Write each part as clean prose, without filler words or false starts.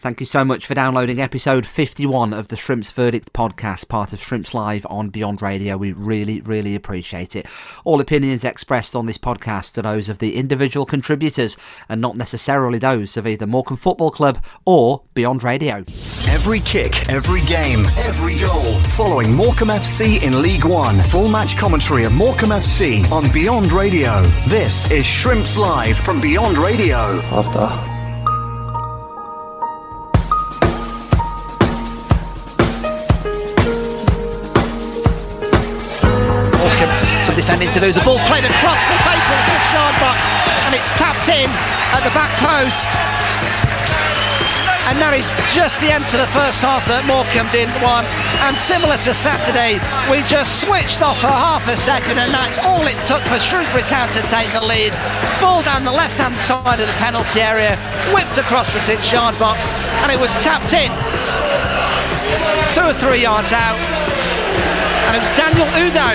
Thank you so much for downloading episode 51 of the Shrimps Verdict podcast, part of Shrimps Live on Beyond Radio. We really, really appreciate it. All opinions expressed on this podcast are those of the individual contributors and not necessarily those of either Morecambe Football Club or Beyond Radio. Every kick, every game, every goal. Following Morecambe FC in League One. Full match commentary of Morecambe FC on Beyond Radio. This is Shrimps Live from Beyond Radio. After. Some defending to lose. The ball's played across the face of the 6-yard box and it's tapped in at the back post. And that is just the end to the first half that Morecambe didn't want. And similar to Saturday, we just switched off for half a second and that's all it took for Shrewsbury Town to take the lead. Ball down the left-hand side of the penalty area, whipped across the 6-yard box and it was tapped in 2 or 3 yards out. And it was Daniel Udo.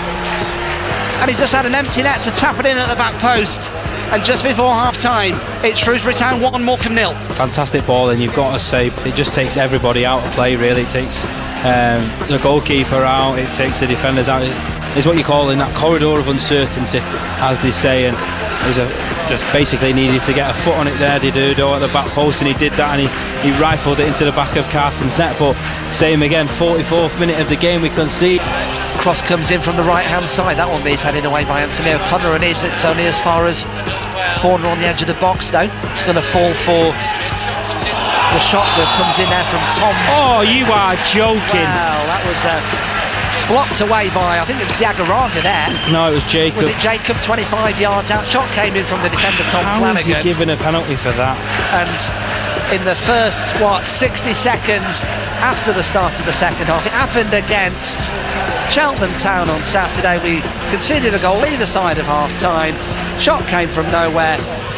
And he's just had an empty net to tap it in at the back post. And just before half-time, it's Shrewsbury Town 1, Morecambe 0. Fantastic ball, and you've got to say, it just takes everybody out of play, really. It takes the goalkeeper out, it takes the defenders out. It's what you call in that corridor of uncertainty, as they say. And it was just basically needed to get a foot on it there, did Udo at the back post, and he did that, and he rifled it into the back of Carson's net. But same again, 44th minute of the game, we concede. Cross comes in from the right-hand side. That one is headed away by Anthony O'Connor, and it's only as far as corner on the edge of the box though. It's going to fall for the shot that comes in there from Tom. Oh, you are joking. Well, that was blocked away by, I think it was Diagaraga there. No, it was Jacob. Was it Jacob, 25 yards out? Shot came in from the defender Tom Flanagan. How is he given a penalty for that? And in the first, 60 seconds after the start of the second half, it happened against Cheltenham Town on Saturday. We conceded a goal either side of half-time. Shot came from nowhere.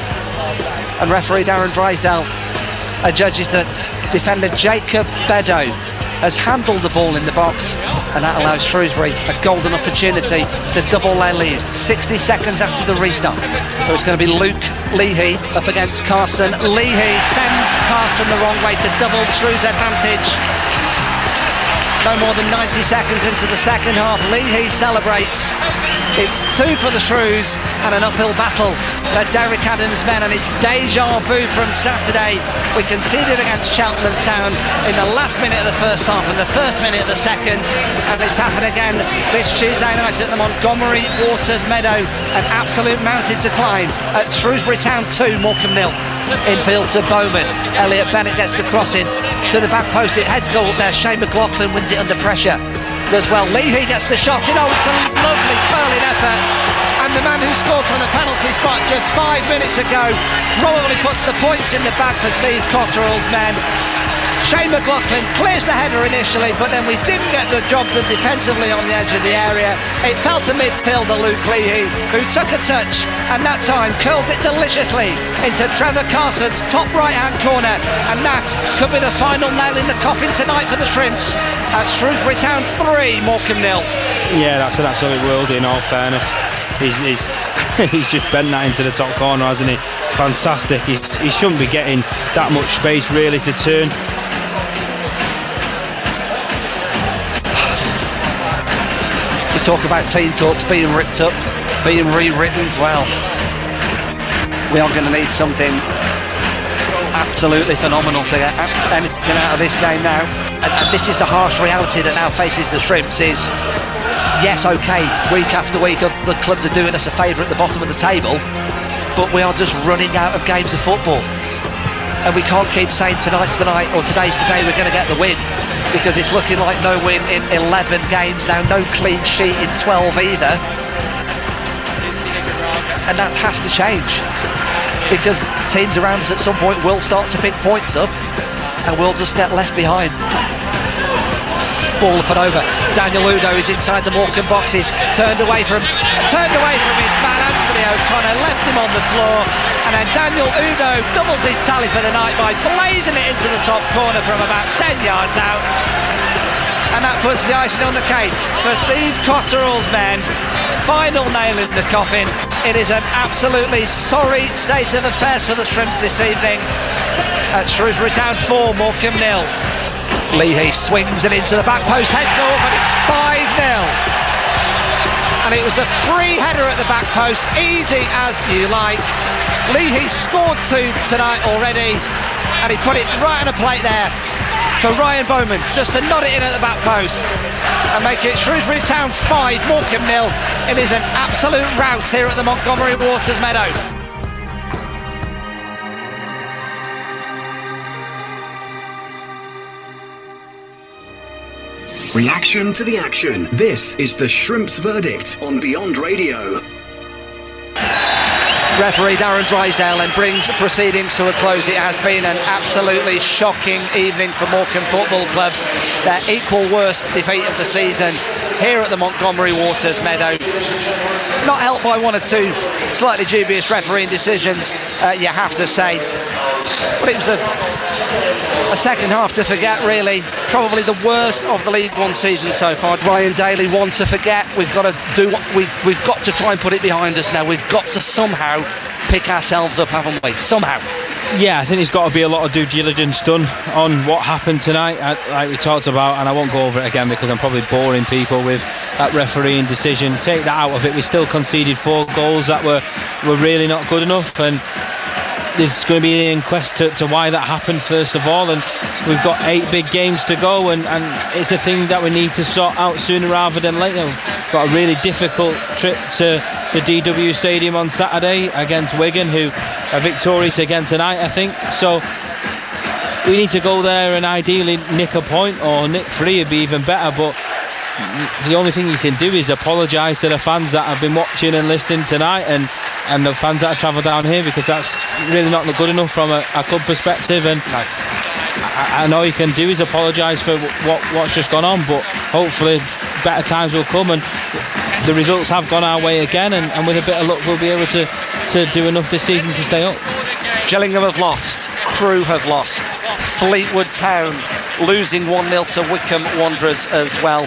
And referee Darren Drysdale judges that defender Jacob Bedo has handled the ball in the box, and that allows Shrewsbury a golden opportunity to double their lead 60 seconds after the restart. So it's going to be Luke Leahy up against Carson. Leahy sends Carson the wrong way to double Shrews' advantage. No more than 90 seconds into the second half, Leahy celebrates. It's 2 for the Shrews and an uphill battle for Derek Adams' men, and it's deja vu from Saturday. We conceded against Cheltenham Town in the last minute of the first half and the first minute of the second, and it's happened again this Tuesday night at the Montgomery Waters Meadow. An absolute mountain to climb at Shrewsbury Town 2, Morecambe 0. Infield to Bowman. Elliot Bennett gets the cross in to the back post. It heads goal there. Shane McLaughlin wins it under pressure. Does well. Leahy gets the shot in. Oh, it's a lovely curling effort. And the man who scored from the penalty spot just 5 minutes ago probably puts the points in the bag for Steve Cotterill's men. Shane McLaughlin clears the header initially, but then we didn't get the job done defensively on the edge of the area. It fell to midfielder Luke Leahy, who took a touch and that time curled it deliciously into Trevor Carson's top right-hand corner, and that could be the final nail in the coffin tonight for the Shrimps at Shrewsbury Town 3, Morecambe 0. Yeah, that's an absolute worldie in all fairness. He's just bent that into the top corner, hasn't he? Fantastic. He shouldn't be getting that much space really to turn. We talk about team talks being ripped up, being rewritten. Well, we are going to need something absolutely phenomenal to get anything out of this game now. And this is the harsh reality that now faces the Shrimps is, yes, okay, week after week the clubs are doing us a favour at the bottom of the table, but we are just running out of games of football. And we can't keep saying tonight's tonight or today's today we're going to get the win, because it's looking like no win in 11 games now, no clean sheet in 12 either. And that has to change, because teams around us at some point will start to pick points up and we'll just get left behind. Ball up and over. Daniel Udo is inside the Morecambe boxes, turned away from his man Anthony O'Connor, left him on the floor, and then Daniel Udo doubles his tally for the night by blazing it into the top corner from about 10 yards out, and that puts the icing on the cake for Steve Cotterill's men. Final nail in the coffin. It is an absolutely sorry state of affairs for the Shrimps this evening. at Shrewsbury Town 4, Morecambe 0. Leahy swings it into the back post, heads go up, and it's 5-0. And it was a free header at the back post, easy as you like. Leahy scored 2 tonight already, and he put it right on a plate there for Ryan Bowman, just to nod it in at the back post and make it Shrewsbury Town 5, Morecambe 0. It is an absolute rout here at the Montgomery Waters Meadow. Reaction to the action. This is the Shrimps Verdict on Beyond Radio. Referee Darren Drysdale then brings proceedings to a close. It has been an absolutely shocking evening for Morecambe Football Club. Their equal worst defeat of the season here at the Montgomery Waters Meadow. Not helped by 1 or 2 slightly dubious refereeing decisions, you have to say. But it was a second half to forget, really. Probably the worst of the League One season so far. Ryan Daly, one to forget. We've got to do what we've got to try and put it behind us now. We've got to somehow pick ourselves up, haven't we? Somehow. Yeah, I think there's got to be a lot of due diligence done on what happened tonight, like we talked about, and I won't go over it again because I'm probably boring people with that refereeing decision. Take that out of it. We still conceded 4 goals that were really not good enough, and there's going to be an inquest to why that happened first of all, and we've got 8 big games to go, and it's a thing that we need to sort out sooner rather than later. We've got a really difficult trip to the DW Stadium on Saturday against Wigan, who are victorious again tonight, I think. So we need to go there and ideally nick a point, or nick 3 would be even better, but the only thing you can do is apologise to the fans that have been watching and listening tonight, and the fans that have travelled down here, because that's really not good enough from a club perspective. And I know you can do is apologise for what's just gone on, but hopefully better times will come, and the results have gone our way again, and with a bit of luck we'll be able to do enough this season to stay up. Gillingham have lost, Crewe have lost, Fleetwood Town losing 1-0 to Wycombe Wanderers as well.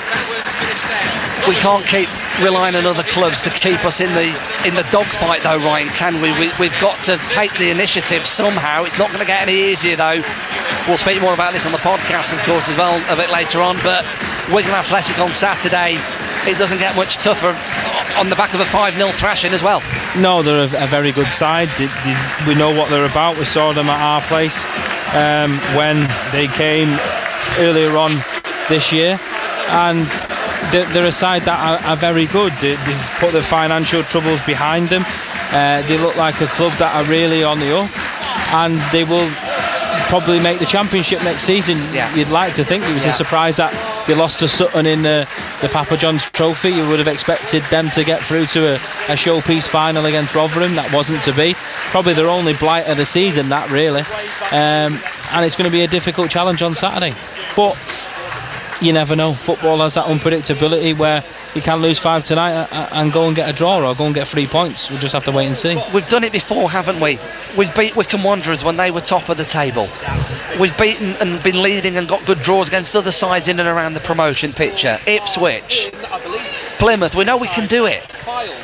We can't keep relying on other clubs to keep us in the dogfight though, Ryan, can we? We've got to take the initiative somehow. It's not going to get any easier though. We'll speak more about this on the podcast, of course, as well a bit later on, but Wigan Athletic on Saturday, it doesn't get much tougher on the back of a 5-0 thrashing as well. No, they're a very good side. We know what they're about. We saw them at our place when they came earlier on this year, and they're a side that are very good. They've put their financial troubles behind them. They look like a club that are really on the up, and they will probably make the championship next season. You'd like to think. It was a surprise that they lost to Sutton in the Papa John's Trophy. You would have expected them to get through to a showpiece final against Rotherham. That wasn't to be. Probably their only blight of the season, that really. And it's going to be a difficult challenge on Saturday. But you never know. Football has that unpredictability where you can lose 5 tonight and go and get a draw, or go and get 3 points. We'll just have to wait and see. We've done it before, haven't we? We've beat Wycombe Wanderers when they were top of the table. We've beaten and been leading and got good draws against other sides in and around the promotion picture. Ipswich, Plymouth. We know we can do it.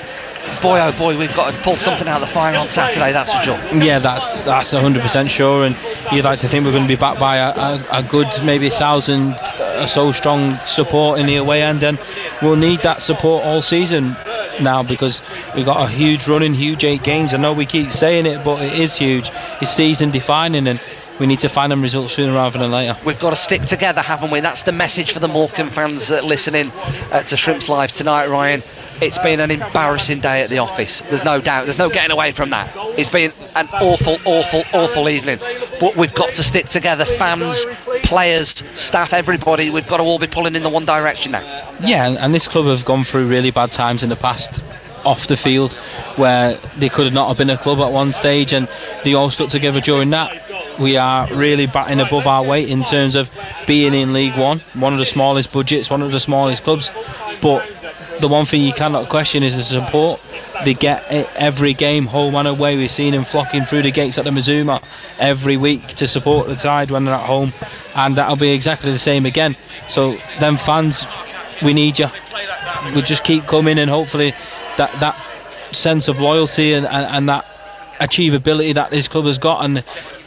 Boy, oh boy, we've got to pull something out of the fire on Saturday, that's for sure. Yeah, that's 100% sure, and you'd like to think we're going to be backed by a good maybe 1,000 or so strong support in the away end, and we'll need that support all season now, because we've got a huge run in, huge 8 games. I know we keep saying it, but it is huge. It's season defining, and we need to find them results sooner rather than later. We've got to stick together, haven't we? That's the message for the Morecambe fans listening to Shrimps Live tonight, Ryan. It's been an embarrassing day at the office. There's no doubt. There's no getting away from that. It's been an awful, awful, awful evening. But we've got to stick together. Fans, players, staff, everybody. We've got to all be pulling in the one direction now. Yeah, and this club have gone through really bad times in the past off the field, where they could not have been a club at one stage, and they all stuck together during that. We are really batting above our weight in terms of being in League One, one of the smallest budgets, one of the smallest clubs. But the one thing you cannot question is the support. They get it every game, home and away. We've seen them flocking through the gates at the Mazuma every week to support the Tide when they're at home, and that'll be exactly the same again. So them fans, we need you. We'll just keep coming, and hopefully that sense of loyalty and that achievability that this club has got, and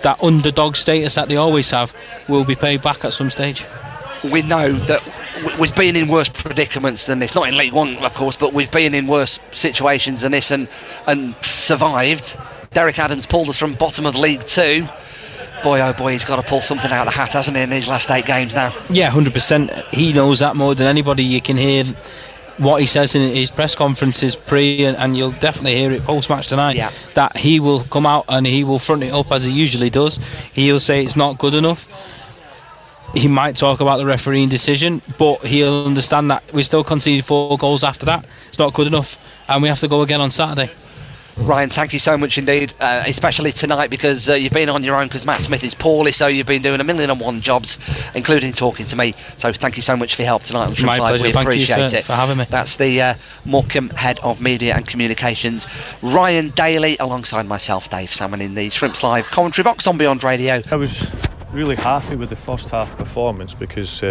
that underdog status that they always have will be paid back at some stage. We know that we've been in worse predicaments than this, not in League One of course, but we've been in worse situations than this and survived. Derek Adams pulled us from bottom of League 2. Boy oh boy, he's got to pull something out of the hat, hasn't he, in his last 8 games now? Yeah, 100%. He knows that more than anybody. You can hear what he says in his press conferences pre, and you'll definitely hear it post-match tonight, that he will come out and he will front it up as he usually does. He'll say it's not good enough. He might talk about the refereeing decision, but he'll understand that we still conceded 4 goals after that. It's not good enough, and we have to go again on Saturday. Ryan, thank you so much indeed, especially tonight, because you've been on your own because Matt Smith is poorly, so you've been doing 1,000,001 jobs, including talking to me. So thank you so much for your help tonight on Shrimps Live. We appreciate it. For having me. That's the Morecambe Head of Media and Communications, Ryan Daly, alongside myself, Dave Salmon, in the Shrimps Live commentary box on Beyond Radio. I was really happy with the first half performance because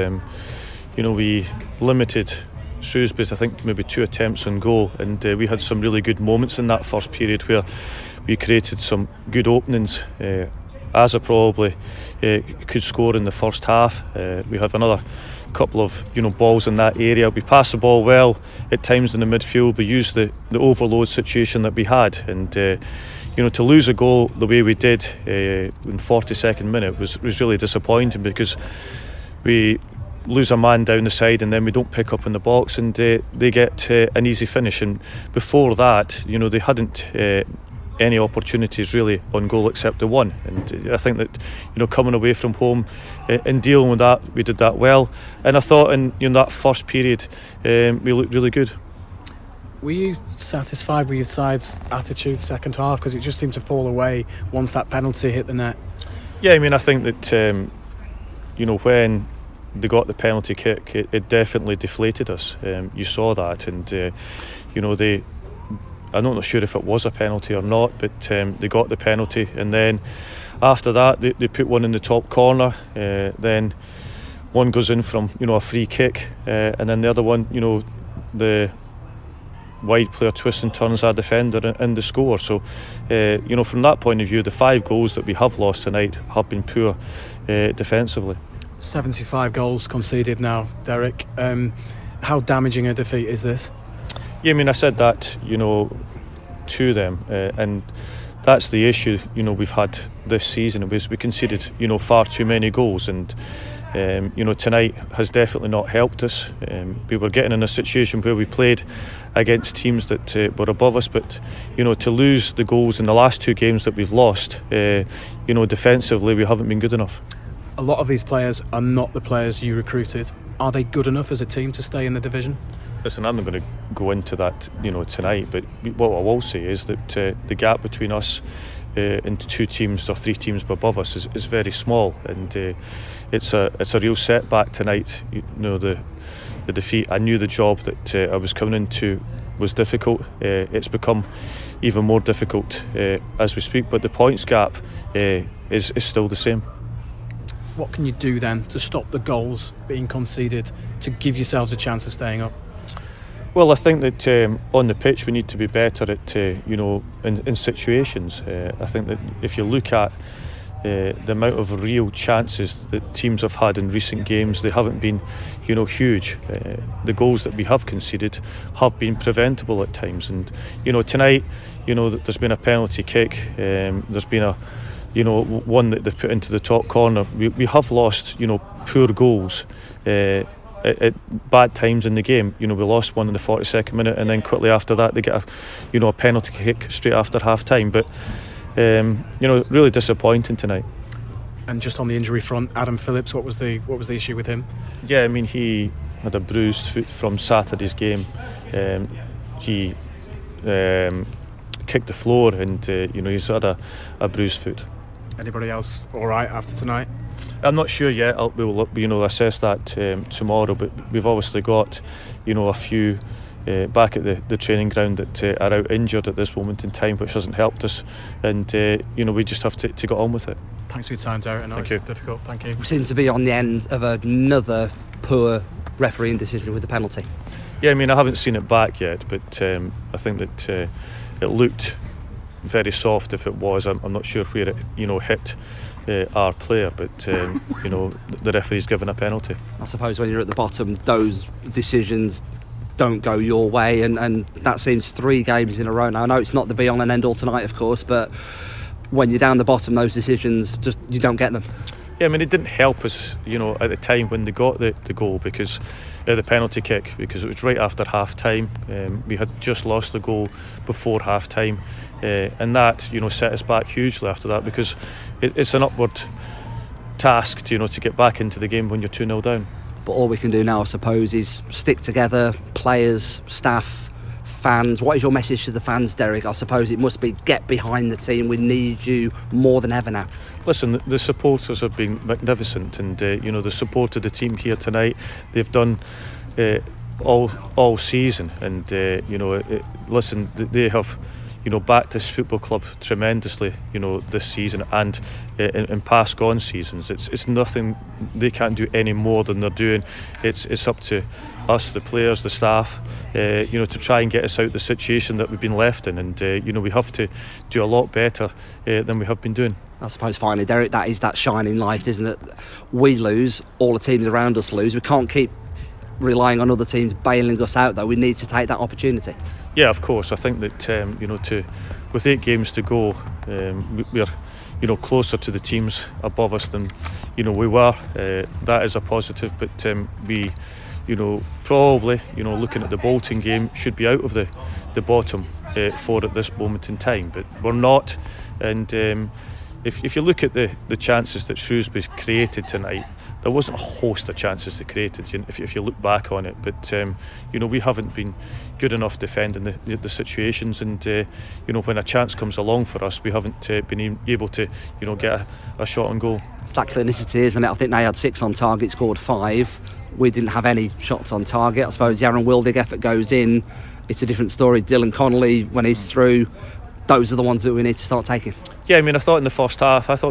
we limited Shrewsbury, I think maybe 2 attempts on goal, and we had some really good moments in that first period where we created some good openings. Asa probably could score in the first half. We had another couple of balls in that area. We passed the ball well at times in the midfield. We used the overload situation that we had, and to lose a goal the way we did in 42nd minute was really disappointing, because we lose a man down the side and then we don't pick up in the box, and they get an easy finish. And before that, they hadn't any opportunities really on goal except the one. And I think that coming away from home and dealing with that, we did that well. And I thought in that first period we looked really good. Were you satisfied with your side's attitude second half, because it just seemed to fall away once that penalty hit the net? Yeah, I think that when they got the penalty kick, it definitely deflated us. You saw that, and I'm not sure if it was a penalty or not, but they got the penalty, and then after that they put one in the top corner. Then one goes in from a free kick, and then the other one, the wide player twists and turns our defender and the score. So from that point of view, the 5 goals that we have lost tonight have been poor defensively. 75 goals conceded now, Derek. How damaging a defeat is this? I said that to them, and that's the issue we've had this season. We conceded far too many goals, and tonight has definitely not helped us. We were getting in a situation where we played against teams that were above us, but to lose the goals in the last 2 games that we've lost, defensively we haven't been good enough. A lot of these players are not the players you recruited. Are they good enough as a team to stay in the division? Listen, I'm not going to go into that tonight, but what I will say is that the gap between us and 2 teams or 3 teams above us is very small, and it's a real setback tonight. The defeat. I knew the job that I was coming into was difficult. It's become even more difficult as we speak, but the points gap is still the same. What can you do then to stop the goals being conceded, to give yourselves a chance of staying up? Well, I think that on the pitch we need to be better at in situations. I think that if you look at the amount of real chances that teams have had in recent games, they haven't been huge. The goals that we have conceded have been preventable at times, and tonight there's been a penalty kick, there's been a one that they've put into the top corner. We have lost poor goals at bad times in the game. We lost one in the 42nd minute, and then quickly after that they get a penalty kick straight after half time. But really disappointing tonight. And just on the injury front, Adam Phillips, what was the issue with him? Yeah, he had a bruised foot from Saturday's game. He kicked the floor, and he's had a bruised foot. Anybody else all right after tonight? I'm not sure yet. We will assess that tomorrow, but we've obviously got a few back at the training ground that are out injured at this moment in time, which hasn't helped us, and we just have to get on with it. Thanks for your time, Derek. I know it's difficult. Thank you. We seem to be on the end of another poor refereeing decision with the penalty. Yeah, I haven't seen it back yet, but I think that it looked very soft if it was. I'm not sure where it hit our player, but the referee's given a penalty. I suppose when you're at the bottom, those decisions don't go your way, and that seems 3 games in a row now. I know it's not the be-all and end-all tonight, of course, but when you're down the bottom, those decisions, just you don't get them. Yeah, I mean, it didn't help us, at the time when they got the goal, because the penalty kick, because it was right after half-time. We had just lost the goal before half-time, and that, set us back hugely after that, because it's an upward task, to get back into the game when you're 2-0 down. But all we can do now, I suppose, is stick together, players, staff, fans. What is your message to the fans, Derek? I suppose it must be get behind the team. We need you more than ever now. Listen, the supporters have been magnificent, and the support of the team here tonight, they've done all season, and listen, they have backed this football club tremendously, this season and in past gone seasons. It's nothing, they can't do any more than they're doing. It's up to us, the players, the staff, to try and get us out of the situation that we've been left in, and we have to do a lot better than we have been doing. I suppose finally, Derek, that is that shining light, isn't it? We lose, all the teams around us lose. We can't keep relying on other teams bailing us out, though. We need to take that opportunity. Yeah, of course. I think that with 8 games to go, we're closer to the teams above us than we were. That is a positive, but we probably looking at the Bolton game, should be out of the bottom 4 at this moment in time, but we're not. And if you look at the chances that Shrewsbury created tonight, there wasn't a host of chances they created if you look back on it, but we haven't been good enough defending the situations, and when a chance comes along for us, we haven't been able to get a shot on goal. It's that clinicity, isn't it? I think they had 6 on target, scored 5. We didn't have any shots on target. I suppose the Aaron Wildig effort goes in, it's a different story. Dylan Connolly, when he's through, those are the ones that we need to start taking. Yeah, I mean, I thought in the first half, we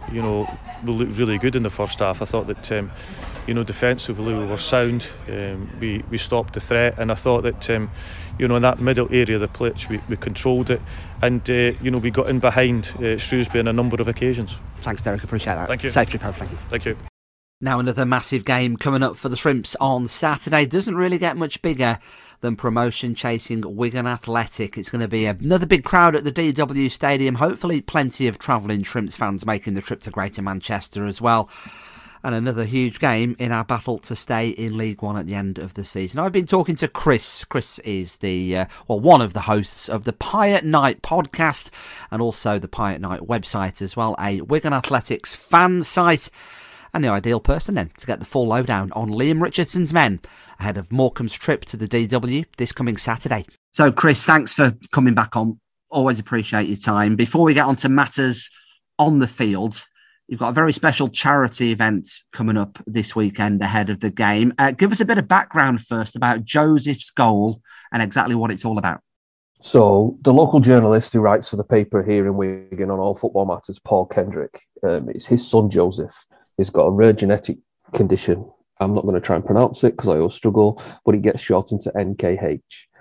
looked really good in the first half. I thought that, defensively we were sound. We stopped the threat, and I thought that, in that middle area of the pitch, we controlled it, and we got in behind Shrewsbury on a number of occasions. Thanks, Derek. Appreciate that. Thank you. Safe trip home. Thank you. Thank you. Now another massive game coming up for the Shrimps on Saturday. Doesn't really get much bigger than promotion chasing Wigan Athletic. It's going to be another big crowd at the DW Stadium. Hopefully plenty of travelling Shrimps fans making the trip to Greater Manchester as well. And another huge game in our battle to stay in League One at the end of the season. I've been talking to Chris. Chris is one of the hosts of the Pie at Night podcast, and also the Pie at Night website as well, a Wigan Athletics fan site. And the ideal person then to get the full lowdown on Liam Richardson's men ahead of Morecambe's trip to the DW this coming Saturday. So, Chris, thanks for coming back on. Always appreciate your time. Before we get on to matters on the field, you've got a very special charity event coming up this weekend ahead of the game. Give us a bit of background first about Joseph's goal and exactly what it's all about. So the local journalist who writes for the paper here in Wigan on all football matters, Paul Kendrick, it's his son Joseph. He's got a rare genetic condition. I'm not going to try and pronounce it because I always struggle, but it gets shortened to NKH.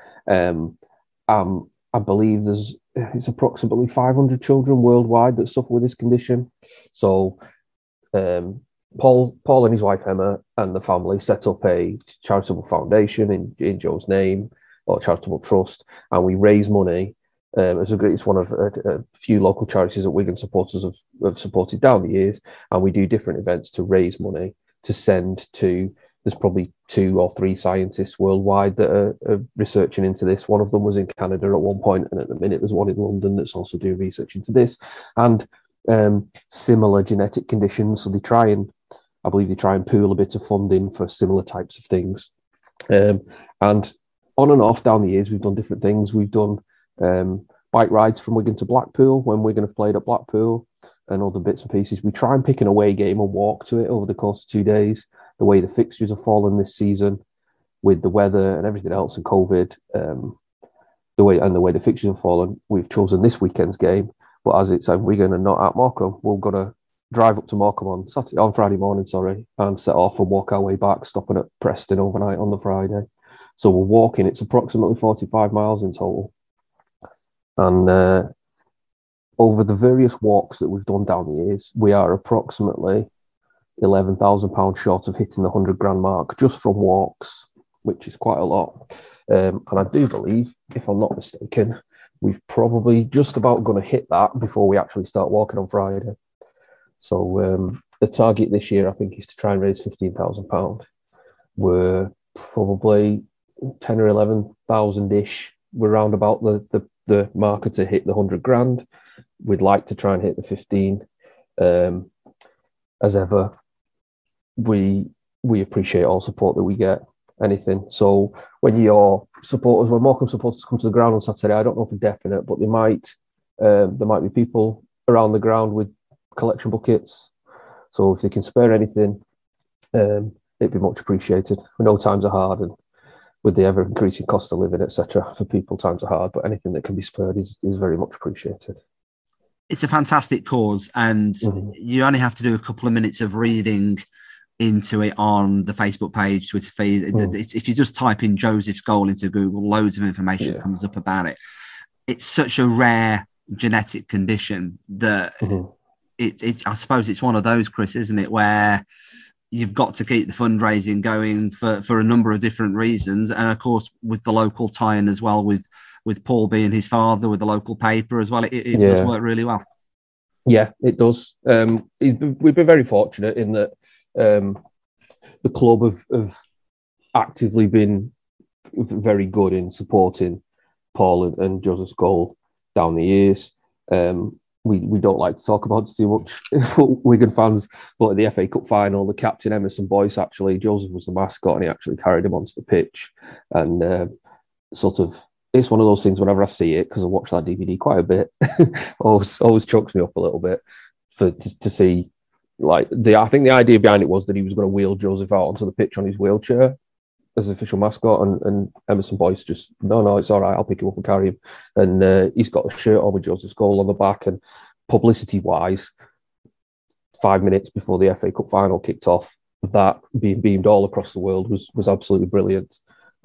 I believe it's approximately 500 children worldwide that suffer with this condition. So Paul and his wife Emma and the family set up a charitable foundation in Joe's name, or charitable trust, and we raise money. It's one of a few local charities that Wigan supporters have supported down the years, and we do different events to raise money to send to. There's probably 2 or 3 scientists worldwide that are researching into this. One of them was in Canada at one point, and at the minute there's one in London that's also doing research into this and similar genetic conditions. So I believe they try and pool a bit of funding for similar types of things. And on and off down the years, we've done different things. We've done bike rides from Wigan to Blackpool when Wigan have played at Blackpool, and other bits and pieces. We try and pick an away game and walk to it over the course of 2 days. The way the fixtures have fallen this season with the weather and everything else and COVID, the way the fixtures have fallen, we've chosen this weekend's game. But as it's at Wigan and not at Morecambe, we're going to drive up to Morecambe on Friday morning, and set off and walk our way back, stopping at Preston overnight on the Friday. So we're walking. It's approximately 45 miles in total. And over the various walks that we've done down the years, we are approximately £11,000 short of hitting the 100 grand mark just from walks, which is quite a lot. And I do believe, if I'm not mistaken, we've probably just about going to hit that before we actually start walking on Friday. So the target this year, I think, is to try and raise £15,000. We're probably 10 or 11,000-ish. We're around about the marker to hit the 100 grand. We'd like to try and hit the 15. As ever, we appreciate all support that we get. Anything. So when Morecambe supporters come to the ground on Saturday, I don't know for definite, but there might be people around the ground with collection buckets. So if they can spare anything, it'd be much appreciated. We know times are hard, and with the ever increasing cost of living, etc., for people, times are hard. But anything that can be spared is very much appreciated. It's a fantastic cause, and you only have to do a couple of minutes of reading into it on the Facebook page, Twitter feed. If you just type in Joseph's goal into Google, loads of information comes up about it. It's such a rare genetic condition that I suppose it's one of those, Chris, isn't it, where you've got to keep the fundraising going for a number of different reasons, and of course with the local tie-in as well, with Paul being his father, with the local paper as well, it does work really well. Yeah, it does. We've been very fortunate in that the club have actively been very good in supporting Paul and Joseph's goal down the years. We don't like to talk about it too much, Wigan fans, but at the FA Cup final, the captain, Emerson Boyce, Joseph was the mascot, and he actually carried him onto the pitch. And it's one of those things, whenever I see it, because I watch that DVD quite a bit, always chokes me up a little bit to see. I think the idea behind it was that he was going to wheel Joseph out onto the pitch on his wheelchair as the official mascot, and Emerson Boyce just, no, it's all right, I'll pick him up and carry him. And he's got a shirt on with Joseph's goal on the back, and publicity-wise, 5 minutes before the FA Cup final kicked off, that being beamed all across the world was absolutely brilliant.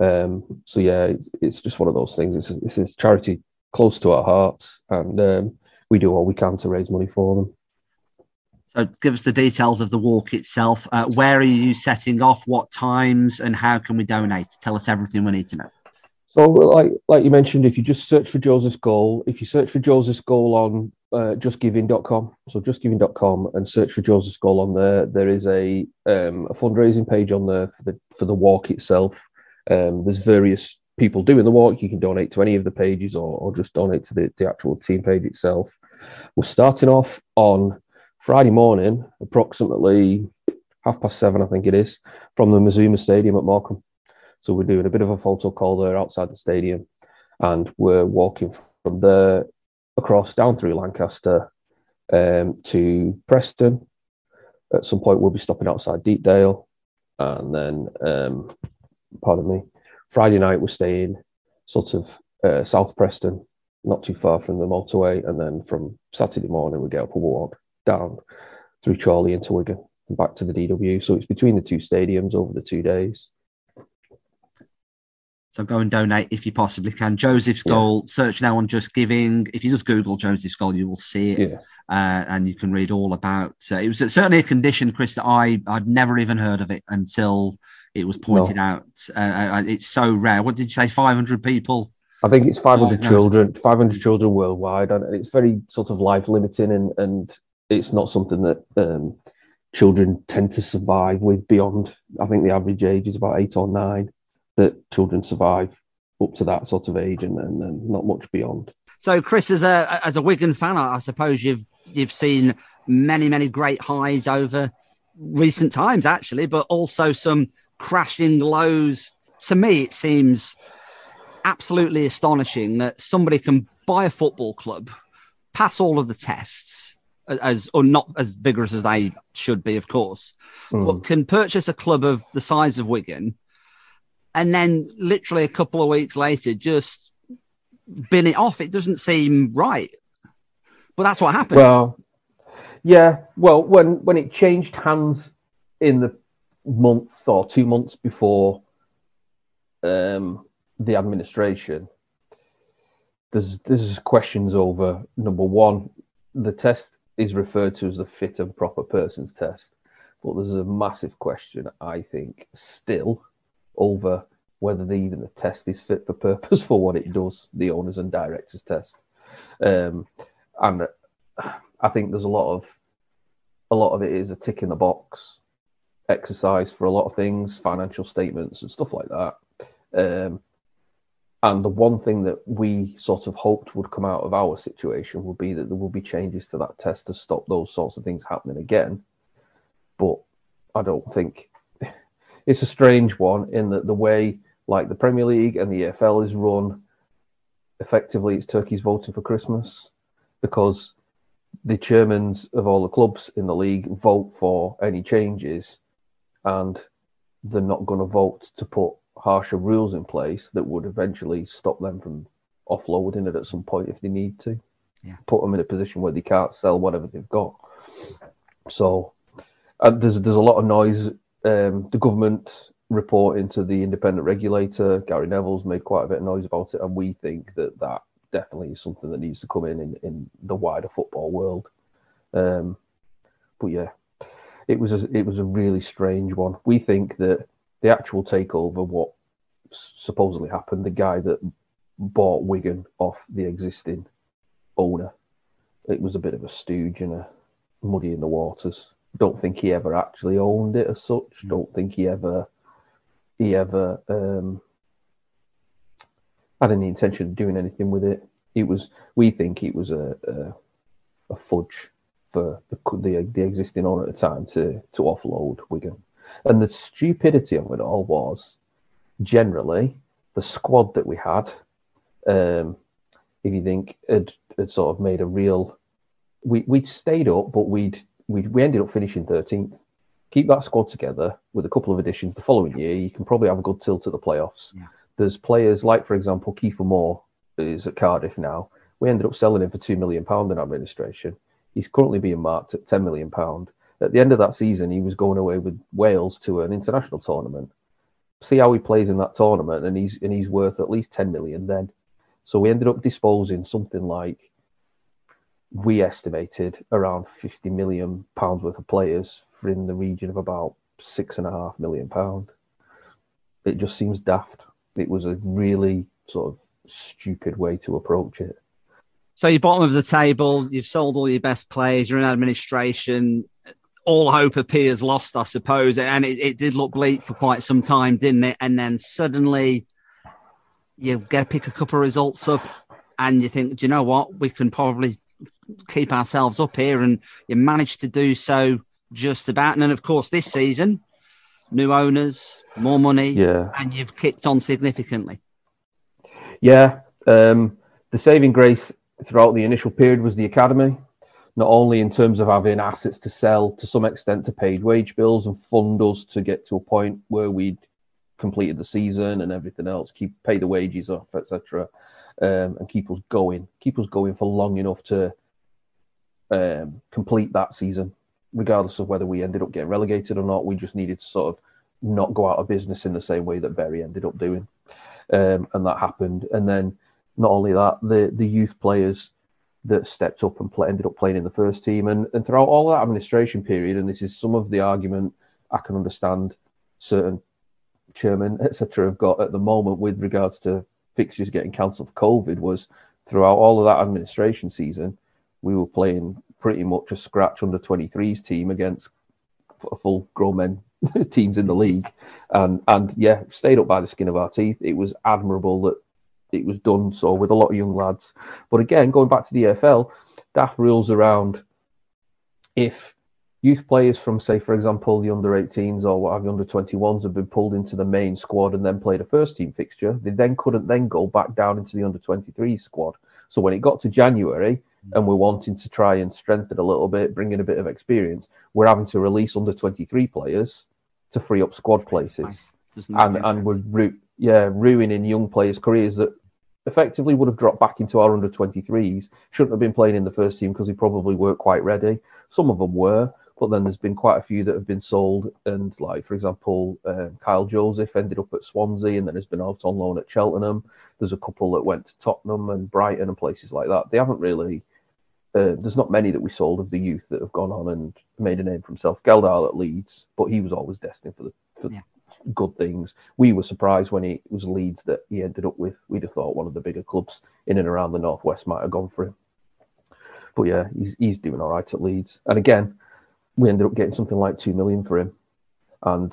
It's just one of those things. It's a charity close to our hearts, and we do all we can to raise money for them. So give us the details of the walk itself. Where are you setting off? What times? And how can we donate? Tell us everything we need to know. So like you mentioned, if you just search for Joseph's Goal, if you search for Joseph's Goal on justgiving.com, so justgiving.com, and search for Joseph's Goal on there is a fundraising page on there for the walk itself. There's various people doing the walk. You can donate to any of the pages or just donate to the actual team page itself. We're starting off on Friday morning, approximately 7:30, I think it is, from the Mazuma Stadium at Morecambe. So we're doing a bit of a photo call there outside the stadium, and we're walking from there across down through Lancaster to Preston. At some point, we'll be stopping outside Deepdale, and then, Friday night we're staying South Preston, not too far from the motorway, and then from Saturday morning we get up a walk down through Chorley into Wigan and back to the DW. So it's between the two stadiums over the 2 days. So go and donate if you possibly can. Joseph's Goal, search now on Just Giving. If you just Google Joseph's Goal, you will see it. And you can read all about it. Was certainly a condition, Chris, that I'd never even heard of it until it was pointed out. It's so rare. What did you say, 500 people? I think it's 500 children worldwide, and it's very sort of life limiting, and it's not something that children tend to survive with beyond. I think the average age is about 8 or 9 that children survive up to that sort of age, and not much beyond. So, Chris, as a Wigan fan, I suppose you've seen many great highs over recent times, actually, but also some crashing lows. To me, it seems absolutely astonishing that somebody can buy a football club, pass all of the tests, or not as vigorous as they should be, of course, but can purchase a club of the size of Wigan, and then literally a couple of weeks later just bin it off. It doesn't seem right, but that's what happened. Well, yeah. Well, when it changed hands in the month or 2 months before the administration, there's questions over, number one, the test is referred to as the fit and proper persons test, but there's a massive question, I think, still over whether even the test is fit for purpose for what it does, the owners and directors test. And I think there's a lot of it is a tick in the box exercise for a lot of things, financial statements and stuff like that. And the one thing that we sort of hoped would come out of our situation would be that there will be changes to that test to stop those sorts of things happening again. But I don't think it's a strange one in that the way like the Premier League and the EFL is run, effectively it's turkeys voting for Christmas, because the chairmans of all the clubs in the league vote for any changes, and they're not going to vote to put harsher rules in place that would eventually stop them from offloading it at some point if they need to. Yeah. Put them in a position where they can't sell whatever they've got. So there's a lot of noise. The government reporting to the independent regulator, Gary Neville's made quite a bit of noise about it, and we think that definitely is something that needs to come in the wider football world. But yeah, it was a really strange one. We think that the actual takeover, what supposedly happened, the guy that bought Wigan off the existing owner, it was a bit of a stooge and a muddy in the waters. Don't think he ever actually owned it as such. Don't think he ever had any intention of doing anything with it. We think it was a fudge for the existing owner at the time to offload Wigan. And the stupidity of it all was generally the squad that we had. If you think had sort of made a real, we'd stayed up, but we ended up finishing 13th. Keep that squad together with a couple of additions the following year, you can probably have a good tilt at the playoffs. Yeah. There's players like, for example, Kiefer Moore is at Cardiff now. We ended up selling him for £2 million in administration. He's currently being marked at £10 million. At the end of that season, he was going away with Wales to an international tournament. See how he plays in that tournament, and he's worth at least 10 million then. So we ended up disposing something like, we estimated around £50 million worth of players for in the region of about £6.5 million. It just seems daft. It was a really sort of stupid way to approach it. So you're bottom of the table, you've sold all your best players, you're in administration. All hope appears lost, I suppose. And it did look bleak for quite some time, didn't it? And then suddenly you get to pick a couple of results up and you think, do you know what? We can probably keep ourselves up here. And you managed to do so just about. And then, of course, this season, new owners, more money, and you've kicked on significantly. Yeah. The saving grace throughout the initial period was the academy. Not only in terms of having assets to sell, to some extent to paid wage bills and fund us to get to a point where we'd completed the season and everything else, pay the wages off, etc., and keep us going for long enough to complete that season, regardless of whether we ended up getting relegated or not. We just needed to sort of not go out of business in the same way that Bury ended up doing, and that happened. And then not only that, the youth players that stepped up and ended up playing in the first team. And throughout all that administration period, and this is some of the argument I can understand certain chairmen, etc., have got at the moment with regards to fixtures getting cancelled for COVID, was throughout all of that administration season, we were playing pretty much a scratch under 23s team against full grown men teams in the league. And yeah, stayed up by the skin of our teeth. It was admirable that it was done so with a lot of young lads. But again, going back to the EFL, daft rules around if youth players from, say, for example, the under-18s or what have you, under-21s have been pulled into the main squad and then played a first-team fixture, they then couldn't then go back down into the under-23 squad. So when it got to January and we're wanting to try and strengthen a little bit, bring in a bit of experience, we're having to release under-23 players to free up squad places. And we're ruining young players' careers that effectively would have dropped back into our under-23s, shouldn't have been playing in the first team because they probably weren't quite ready. Some of them were, But then there's been quite a few that have been sold, and like, for example, Kyle Joseph ended up at Swansea and then has been out on loan at Cheltenham. There's a couple that went to Tottenham and Brighton and places like that. They haven't really, there's not many that we sold of the youth that have gone on and made a name for himself. Geldal at Leeds, but he was always destined for good things. We were surprised when it was Leeds that he ended up with. We'd have thought one of the bigger clubs in and around the Northwest might have gone for him. But yeah, he's doing all right at Leeds. And again, we ended up getting something like 2 million for him. And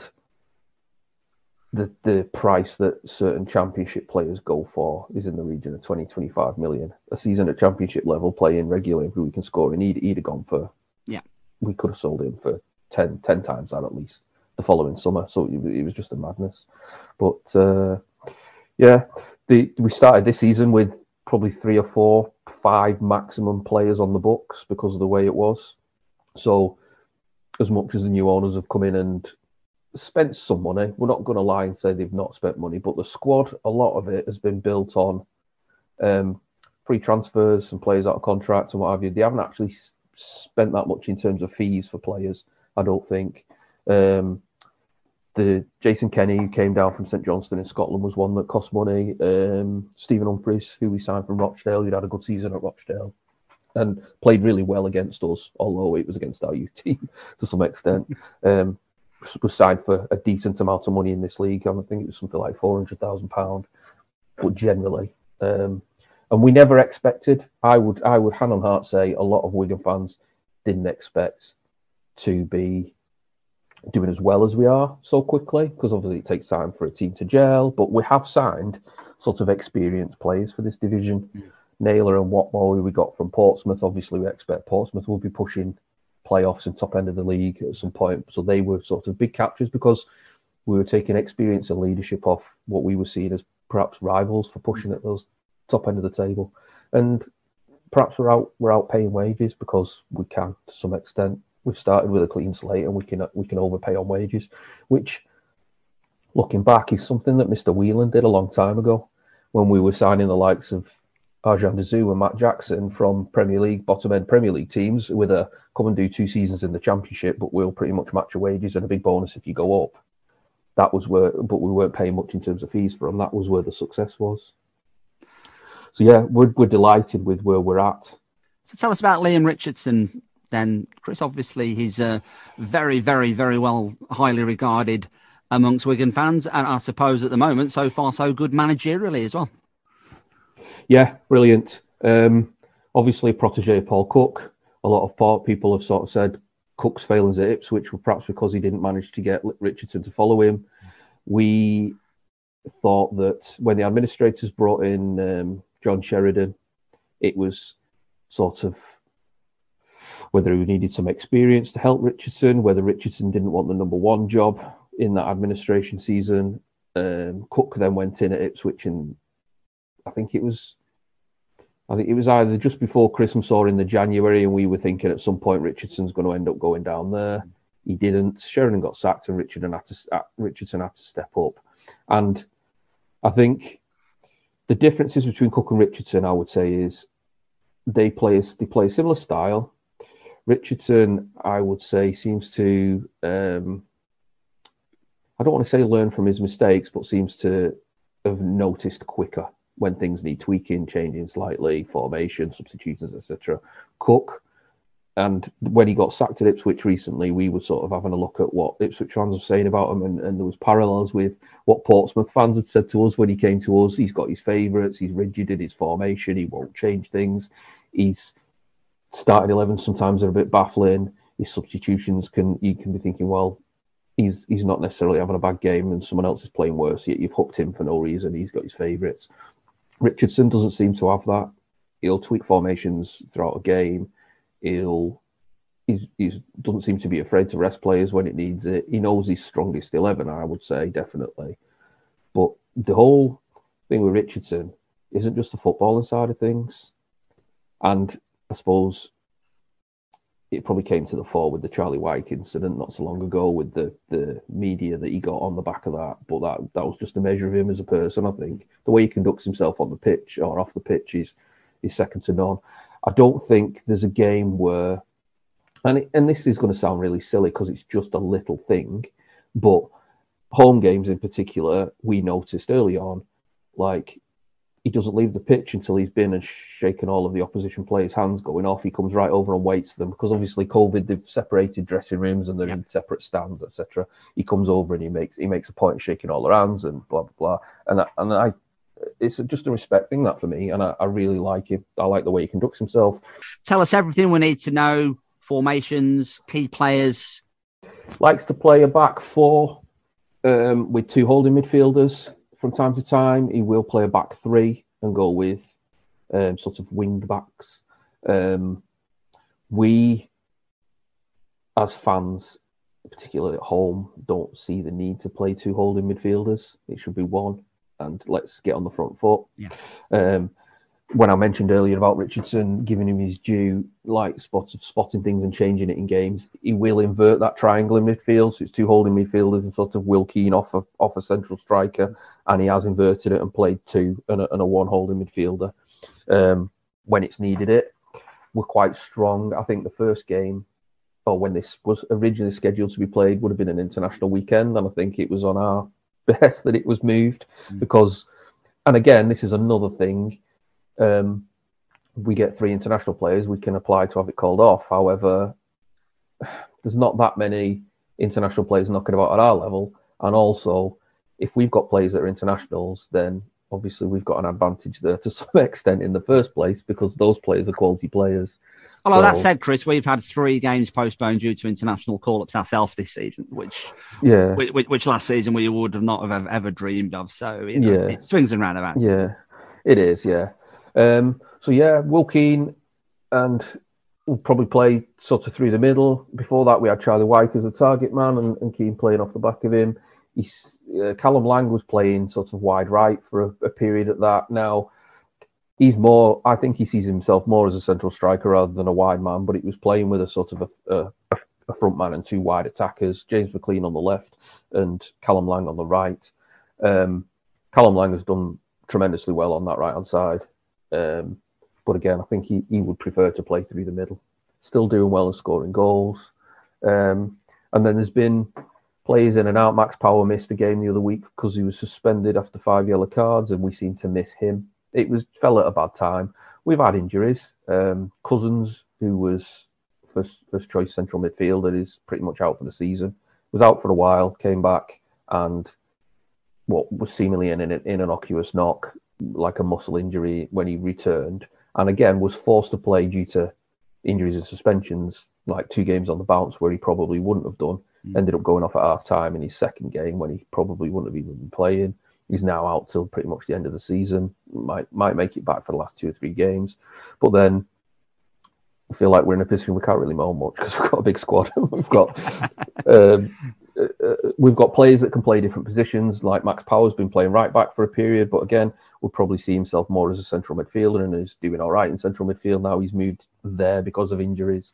the price that certain championship players go for is in the region of 20-25 million. A season at championship level, playing regularly, who we can score, and he'd have gone for, we could have sold him for 10 times that at least the following summer. So it was just a madness. But we started this season with probably 3 or 4, 5 maximum players on the books because of the way it was. So as much as the new owners have come in and spent some money, we're not going to lie and say they've not spent money, but the squad, a lot of it has been built on free transfers and players out of contract and what have you. They haven't actually spent that much in terms of fees for players, I don't think. The Jason Kenny, who came down from St Johnstone in Scotland, was one that cost money. Stephen Humphries, who we signed from Rochdale, who'd had a good season at Rochdale and played really well against us, although it was against our youth team to some extent. Was signed for a decent amount of money in this league. I think it was something like £400,000, but generally. And we never expected, I would hand on heart say, a lot of Wigan fans didn't expect to be doing as well as we are so quickly, because obviously it takes time for a team to gel, but we have signed sort of experienced players for this division. Naylor and Watmore, who we got from Portsmouth. Obviously, we expect Portsmouth will be pushing playoffs and top end of the league at some point. So they were sort of big captures because we were taking experience and leadership off what we were seeing as perhaps rivals for pushing at those top end of the table. And perhaps we're out paying wages because we can to some extent. We've started with a clean slate and we can overpay on wages, which, looking back, is something that Mr. Whelan did a long time ago when we were signing the likes of Arjan Dazou and Matt Jackson from Premier League, bottom end Premier League teams with a come and do 2 seasons in the Championship, but we'll pretty much match your wages and a big bonus if you go up. That was where, but we weren't paying much in terms of fees for them. That was where the success was. So yeah, we're delighted with where we're at. So tell us about Liam Richardson then, Chris. Obviously, he's very, very, very well, highly regarded amongst Wigan fans, and I suppose at the moment, so far so good managerially as well. Yeah, brilliant. Obviously, protege of Paul Cook. A lot of people have sort of said Cook's failings at Ipswich were perhaps because he didn't manage to get Richardson to follow him. We thought that when the administrators brought in John Sheridan, it was sort of whether he needed some experience to help Richardson, whether Richardson didn't want the number 1 job in that administration season. Cook then went in at Ipswich, and I think it was either just before Christmas or in the January, and we were thinking at some point Richardson's going to end up going down there. He didn't. Sheridan got sacked, and Richardson had to step up. And I think the differences between Cook and Richardson, I would say, is they play a similar style. Richardson, I would say, seems to I don't want to say learn from his mistakes, but seems to have noticed quicker when things need tweaking, changing slightly, formation, substitutions, etc. Cook, and when he got sacked at Ipswich recently, we were sort of having a look at what Ipswich fans were saying about him, and there was parallels with what Portsmouth fans had said to us when he came to us. He's got his favourites, he's rigid in his formation, he won't change things. He's starting 11 sometimes are a bit baffling. His substitutions you can be thinking, well, he's not necessarily having a bad game and someone else is playing worse, yet you've hooked him for no reason. He's got his favourites. Richardson doesn't seem to have that. He'll tweak formations throughout a game. He doesn't seem to be afraid to rest players when it needs it. He knows his strongest 11, I would say, definitely. But the whole thing with Richardson isn't just the footballing side of things. And I suppose it probably came to the fore with the Charlie Wyke incident not so long ago with the media that he got on the back of that. But that was just a measure of him as a person, I think. The way he conducts himself on the pitch or off the pitch is second to none. I don't think there's a game where and this is going to sound really silly because it's just a little thing, but home games in particular, we noticed early on, like, he doesn't leave the pitch until he's been and shaken all of the opposition players' hands going off. He comes right over and waits them because obviously COVID, they've separated dressing rooms and they're in separate stands, etc. He comes over and he makes a point of shaking all their hands and blah blah blah. And it's just a respect thing that for me, and I really like it. I like the way he conducts himself. Tell us everything we need to know: formations, key players. Likes to play a back four with 2 holding midfielders. From time to time, he will play a back 3 and go with sort of wing backs. We, as fans, particularly at home, don't see the need to play 2 holding midfielders. It should be 1, and let's get on the front foot. Yeah. When I mentioned earlier about Richardson giving him his due, like spotting things and changing it in games, he will invert that triangle in midfield. So it's 2 holding midfielders and sort of Will Keane off a central striker, and he has inverted it and played 2 and a 1 holding midfielder when it's needed it. We're quite strong. I think the first game, or when this was originally scheduled to be played, would have been an international weekend, and I think it was on our behest that it was moved because, and again, this is another thing. We get 3 international players, we can apply to have it called off. However, there's not that many international players knocking about at our level. And also, if we've got players that are internationals, then obviously we've got an advantage there to some extent in the first place because those players are quality players. Although that said, Chris, we've had 3 games postponed due to international call-ups ourselves this season, which last season we would have not have ever dreamed of. So it swings and roundabouts. Yeah, it is, yeah. Will Keane, and we'll probably play sort of through the middle. Before that, we had Charlie Wyke as the target man and Keane playing off the back of him. Callum Lang was playing sort of wide right for a period at that. Now, I think he sees himself more as a central striker rather than a wide man, but he was playing with a sort of a front man and 2 wide attackers, James McLean on the left and Callum Lang on the right. Callum Lang has done tremendously well on that right-hand side. But again, I think he would prefer to play through the middle. Still doing well and scoring goals. And then there's been players in and out. Max Power missed a game the other week because he was suspended after 5 yellow cards, and we seem to miss him. It fell at a bad time. We've had injuries. Cousins, who was first choice central midfielder, is pretty much out for the season. Was out for a while, came back, and what was seemingly an innocuous knock, like a muscle injury when he returned, and again was forced to play due to injuries and suspensions, like 2 games on the bounce where he probably wouldn't have done. Ended up going off at half time in his second game when he probably wouldn't have even been playing. He's now out till pretty much the end of the season. Might make it back for the last 2 or 3 games, but then I feel like we're in a position we can't really moan much because we've got a big squad. We've got players that can play different positions. Like Max Power's been playing right back for a period, but again, will probably see himself more as a central midfielder and is doing all right in central midfield now. He's moved there because of injuries.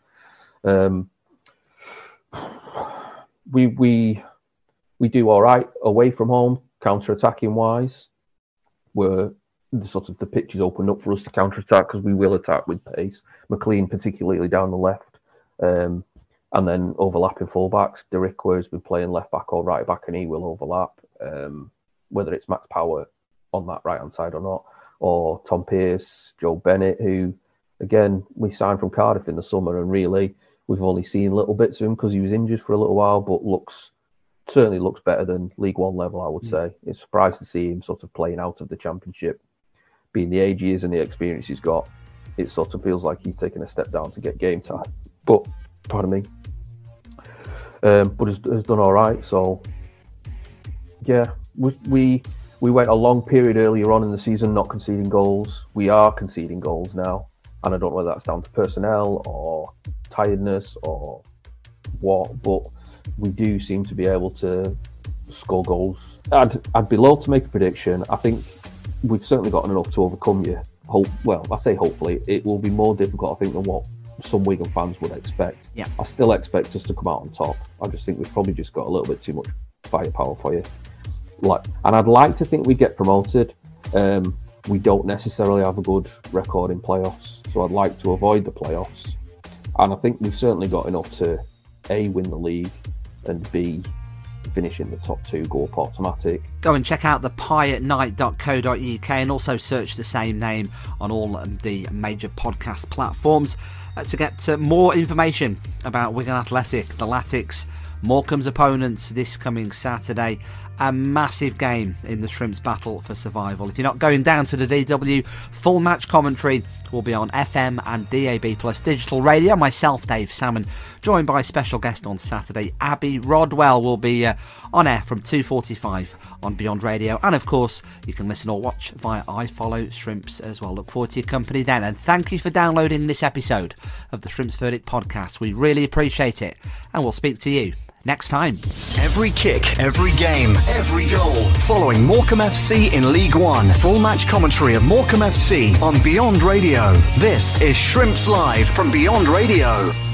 We do all right away from home, counter-attacking wise. Where the pitch is opened up for us to counter-attack because we will attack with pace. McLean particularly down the left. And then overlapping fullbacks, Derrick has been playing left back or right back, and he will overlap. Whether it's Max Power on that right hand side or not, or Tom Pearce, Joe Bennett, who again we signed from Cardiff in the summer, and really we've only seen little bits of him because he was injured for a little while, but certainly looks better than League One level, I would say. It's surprised to see him sort of playing out of the Championship, being the age he is and the experience he's got. It sort of feels like he's taken a step down to get game time. But pardon me. But has done all right. So, yeah, we went a long period earlier on in the season not conceding goals. We are conceding goals now, and I don't know whether that's down to personnel or tiredness or what, but we do seem to be able to score goals. I'd be loath to make a prediction. I think we've certainly gotten enough to overcome you. I say hopefully. It will be more difficult, I think, than what some Wigan fans would expect. Yeah. I still expect us to come out on top. I just think we've probably just got a little bit too much firepower for you. And I'd like to think we get promoted. We don't necessarily have a good record in playoffs, so I'd like to avoid the playoffs. And I think we've certainly got enough to A, win the league, and B, finish in the top 2, go up automatic. Go and check out thepieatnight.co.uk and also search the same name on all the major podcast platforms to get more information about Wigan Athletic, the Latics, Morecambe's opponents this coming Saturday. A massive game in the Shrimps battle for survival. If you're not going down to the DW, full match commentary will be on FM and DAB Plus digital radio. Myself, Dave Salmon, joined by a special guest on Saturday. Abby Rodwell will be on air from 2:45 on Beyond Radio. And of course, you can listen or watch via iFollow Shrimps as well. Look forward to your company then. And thank you for downloading this episode of the Shrimps Verdict podcast. We really appreciate it. And we'll speak to you next time. Every kick, every game, every goal. Following Morecambe FC in League One. Full match commentary of Morecambe FC on Beyond Radio. This is Shrimps Live from Beyond Radio.